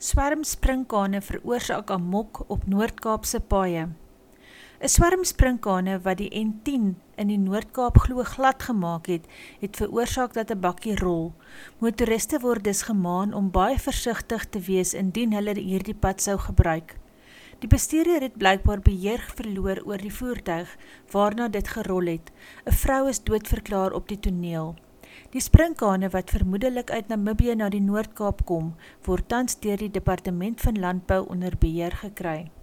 Swerm sprinkane veroorsaak amok op Noord-Kaapse paaie. 'n Swerm sprinkane wat die N10 in die Noord-Kaap glo glad gemaak het veroorsaak dat 'n bakkie rol. Motoriste word dus gemaan om baie versigtig te wees indien hulle hierdie pad sou gebruik. Die bestuurder het blykbaar beheer verloor oor die voertuig, waarna dit gerol het. 'n Vrou is doodverklaar op die toneel. Die sprinkane wat vermoedelik uit Namibië na die Noord-Kaap kom, word tans deur die Departement van Landbou onder beheer gekry.